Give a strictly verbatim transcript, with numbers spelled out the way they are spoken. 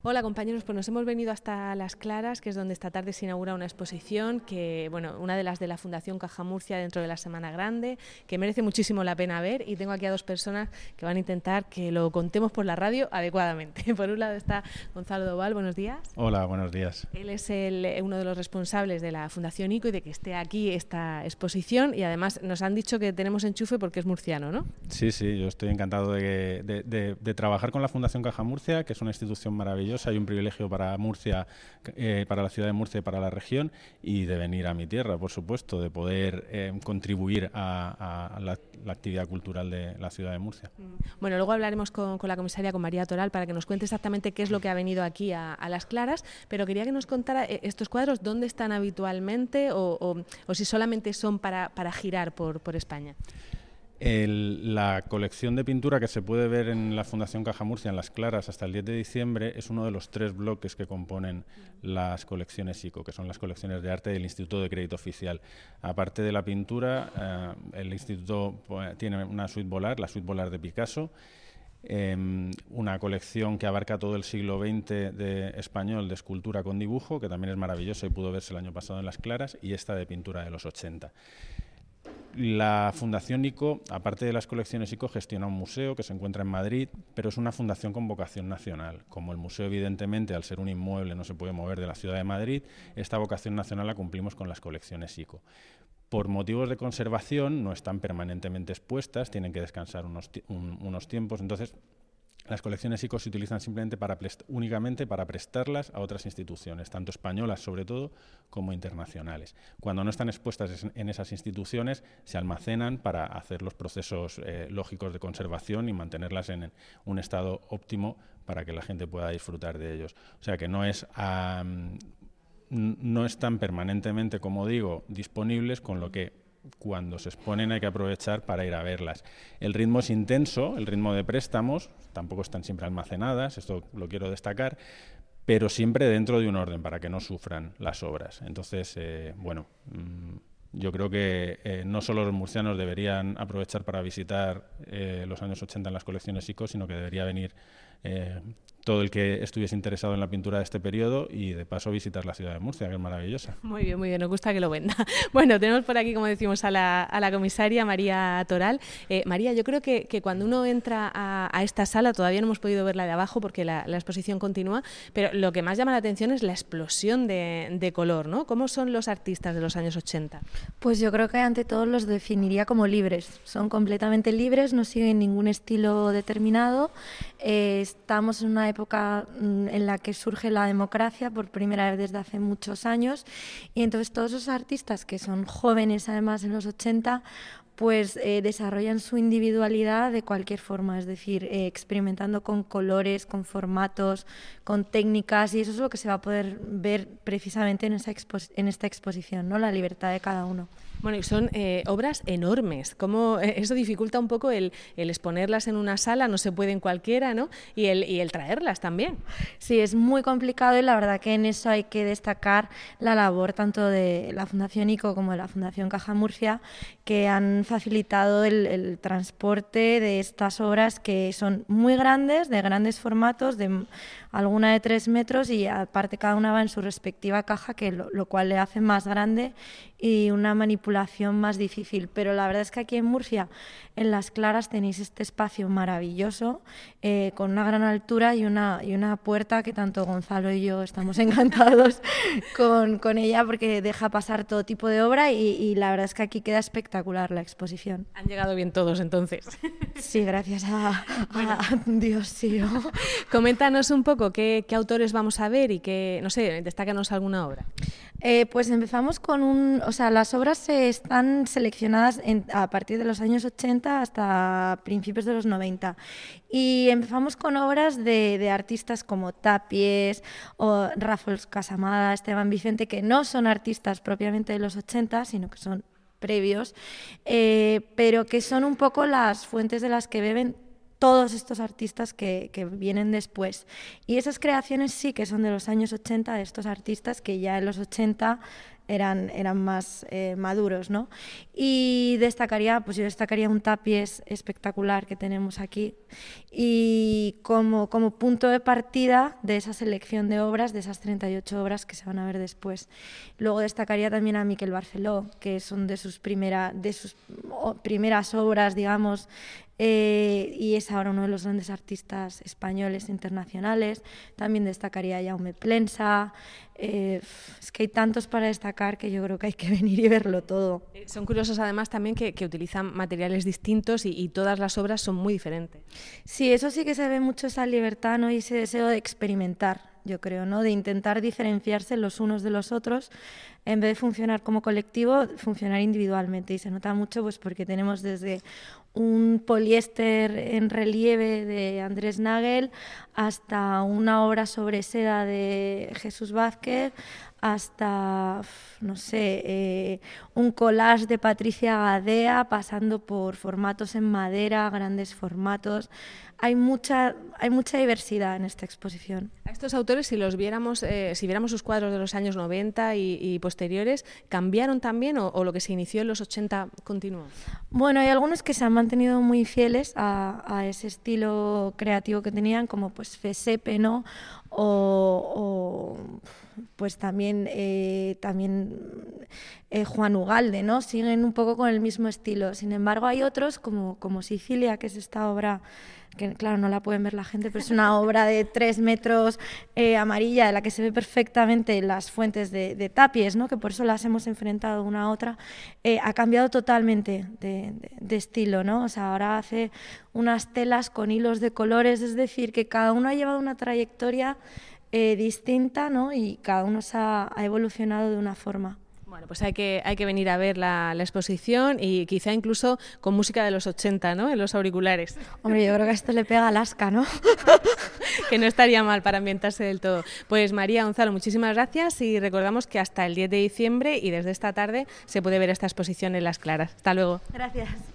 Hola compañeros, pues nos hemos venido hasta Las Claras, que es donde esta tarde se inaugura una exposición, que bueno, una de las de la Fundación Caja Murcia dentro de la Semana Grande, que merece muchísimo la pena ver, y tengo aquí a dos personas que van a intentar que lo contemos por la radio adecuadamente. Por un lado está Gonzalo Doval, buenos días. Hola, buenos días. Él es el, uno de los responsables de la Fundación ICO y de que esté aquí esta exposición, y además nos han dicho que tenemos enchufe porque es murciano, ¿no? Sí, sí, yo estoy encantado de, de, de, de trabajar con la Fundación Caja Murcia, que es una institución maravillosa y un privilegio para Murcia, eh, para la ciudad de Murcia y para la región, y de venir a mi tierra, por supuesto, de poder eh, contribuir a, a la, la actividad cultural de la ciudad de Murcia. Bueno, luego hablaremos con, con la comisaria, con María Toral, para que nos cuente exactamente qué es lo que ha venido aquí a, a Las Claras, pero quería que nos contara eh, estos cuadros, dónde están habitualmente o, o, o si solamente son para, para girar por, por España. El, la colección de pintura que se puede ver en la Fundación Caja Murcia en Las Claras hasta el diez de diciembre es uno de los tres bloques que componen las colecciones ICO, que son las colecciones de arte del Instituto de Crédito Oficial. Aparte de la pintura, eh, el Instituto pues, tiene una suite volar, la suite volar de Picasso, eh, una colección que abarca todo el siglo veinte de español de escultura con dibujo, que también es maravillosa y pudo verse el año pasado en Las Claras, y esta de pintura de los ochenta. La Fundación ICO, aparte de las colecciones ICO, gestiona un museo que se encuentra en Madrid, pero es una fundación con vocación nacional. Como el museo, evidentemente, al ser un inmueble, no se puede mover de la ciudad de Madrid, esta vocación nacional la cumplimos con las colecciones ICO. Por motivos de conservación, no están permanentemente expuestas, tienen que descansar unos, un, unos tiempos, entonces las colecciones ICO se utilizan simplemente para únicamente para prestarlas a otras instituciones, tanto españolas sobre todo como internacionales. Cuando no están expuestas en esas instituciones, se almacenan para hacer los procesos eh, lógicos de conservación y mantenerlas en un estado óptimo para que la gente pueda disfrutar de ellos. O sea que no es... Um, no están permanentemente, como digo, disponibles, con lo que cuando se exponen hay que aprovechar para ir a verlas. El ritmo es intenso, el ritmo de préstamos, tampoco están siempre almacenadas, esto lo quiero destacar, pero siempre dentro de un orden para que no sufran las obras. Entonces, eh, bueno, mmm, yo creo que eh, no solo los murcianos deberían aprovechar para visitar eh, los años ochenta en las colecciones ICO, sino que debería venir eh, todo el que estuviese interesado en la pintura de este periodo y de paso visitar la ciudad de Murcia, que es maravillosa. Muy bien, muy bien, nos gusta que lo venda. Bueno, tenemos por aquí, como decimos, a la, a la comisaria María Toral. Eh, María, yo creo que, que cuando uno entra a, a esta sala, todavía no hemos podido verla de abajo porque la, la exposición continúa, pero lo que más llama la atención es la explosión de, de color, ¿no? ¿Cómo son los artistas de los años ochenta? Pues yo creo que ante todo los definiría como libres. Son completamente libres, no siguen ningún estilo determinado. Eh, estamos en una época en la que surge la democracia por primera vez desde hace muchos años, y entonces todos esos artistas que son jóvenes además en los ochenta pues eh, desarrollan su individualidad de cualquier forma, es decir, eh, experimentando con colores, con formatos, con técnicas, y eso es lo que se va a poder ver precisamente en, esa expo- en esta exposición, ¿no? La libertad de cada uno. Bueno, y son eh, obras enormes. ¿Cómo, eh, eso dificulta un poco el, el exponerlas en una sala, no se puede en cualquiera, ¿no? Y el, y el traerlas también. Sí, es muy complicado, y la verdad que en eso hay que destacar la labor tanto de la Fundación ICO como de la Fundación Caja Murcia, que han facilitado el, el transporte de estas obras, que son muy grandes, de grandes formatos, de alguna de tres metros, y aparte cada una va en su respectiva caja, que lo, lo cual le hace más grande y una manipulación más difícil. Pero la verdad es que aquí en Murcia, en Las Claras, tenéis este espacio maravilloso, eh, con una gran altura y una, y una puerta que tanto Gonzalo y yo estamos encantados con, con ella, porque deja pasar todo tipo de obra, y, y la verdad es que aquí queda espectacular la exposición. Han llegado bien todos, entonces. Sí, gracias a, a Dios, sí, ¿no? Coméntanos un poco qué, qué autores vamos a ver y qué, no sé, destácanos alguna obra. Eh, pues empezamos con un... O sea, las obras se están seleccionadas en, a partir de los años ochenta hasta principios de los noventa. Y empezamos con obras de, de artistas como Tapies o Rafael Casamada, Esteban Vicente, que no son artistas propiamente de los ochenta, sino que son previos, eh, pero que son un poco las fuentes de las que beben todos estos artistas que, que vienen después. Y esas creaciones sí que son de los años ochenta, de estos artistas que ya en los ochenta eran, eran más eh, maduros, ¿no? Y destacaría, pues yo destacaría un tapies espectacular que tenemos aquí y como, como punto de partida de esa selección de obras, de esas treinta y ocho obras que se van a ver después. Luego destacaría también a Miquel Barceló, que son de sus, primera, de sus primeras obras, digamos, Eh, y es ahora uno de los grandes artistas españoles internacionales. También destacaría a Jaume Plensa. Eh, es que hay tantos para destacar que yo creo que hay que venir y verlo todo. Son curiosos además también que, que utilizan materiales distintos y, y todas las obras son muy diferentes. Sí, eso sí que se ve mucho, esa libertad, ¿no? Y ese deseo de experimentar, yo creo, ¿no? De intentar diferenciarse los unos de los otros, en vez de funcionar como colectivo, funcionar individualmente. Y se nota mucho pues porque tenemos desde un poliéster en relieve de Andrés Nagel hasta una obra sobre seda de Jesús Vázquez, hasta, no sé, eh, un collage de Patricia Gadea, pasando por formatos en madera, grandes formatos. Hay mucha, hay mucha diversidad en esta exposición. A estos autores, si los viéramos, eh, si viéramos sus cuadros de los años noventa y, y posteriores, ¿cambiaron también o, o lo que se inició en los ochenta continuó? Bueno, hay algunos que se han mantenido muy fieles a, a ese estilo creativo que tenían, como pues Fesepe, ¿no? O, o pues también, eh, también eh, Juan Ugalde, ¿no? Siguen un poco con el mismo estilo. Sin embargo, hay otros como, como Sicilia, que es esta obra que claro, no la pueden ver la gente, pero es una obra de tres metros eh, amarilla, de la que se ve perfectamente las fuentes de, de tapies, ¿no? Que por eso las hemos enfrentado una a otra. Eh, ha cambiado totalmente de, de, de estilo, ¿no? O sea, ahora hace unas telas con hilos de colores, es decir, que cada uno ha llevado una trayectoria eh, distinta, ¿no? Y cada uno se ha, ha evolucionado de una forma. Bueno, pues hay que, hay que venir a ver la, la exposición y quizá incluso con música de los ochenta, ¿no? En los auriculares. Hombre, yo creo que a esto le pega Alaska, ¿no? Que no estaría mal para ambientarse del todo. Pues María Gonzalo, muchísimas gracias y recordamos que hasta el diez de diciembre y desde esta tarde se puede ver esta exposición en Las Claras. Hasta luego. Gracias.